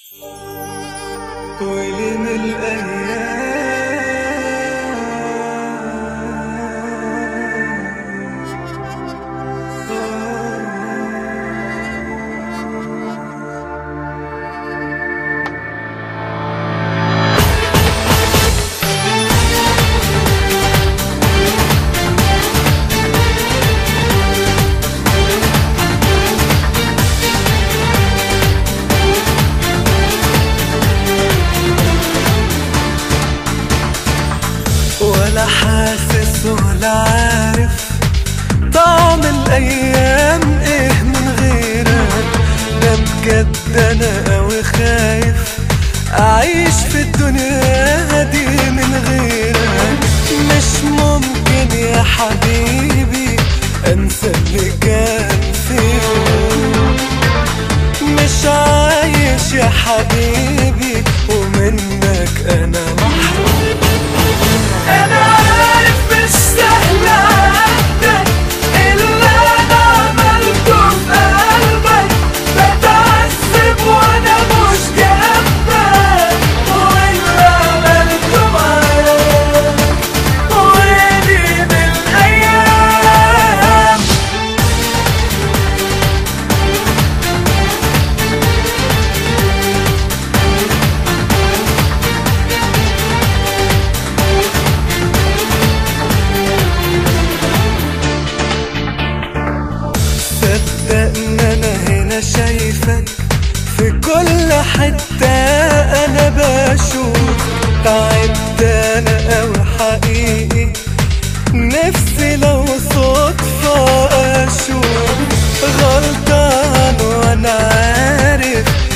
ويلي من الأيام ولا حاسس ولا عارف طعم الأيام إيه من غيرك. ده بجد أنا قوي خايف أعيش في الدنيا دي من غيرك. مش ممكن يا حبيبي أنسى اللي كان فيهم. مش عايش يا حبيبي ومنك أنا محروم. أنا عارف مش سهل عندك اللي أنا عملته في قلبك. بتعذب وأنا مش جنبك واللي عملته معاك ويلي من الأيام. صدقني أنا هنا شايفك في كل حتة. أنا بشوف تعبت أنا أوي حقيقي. نفسي لو صدفة أشوف غلطان وأنا عارف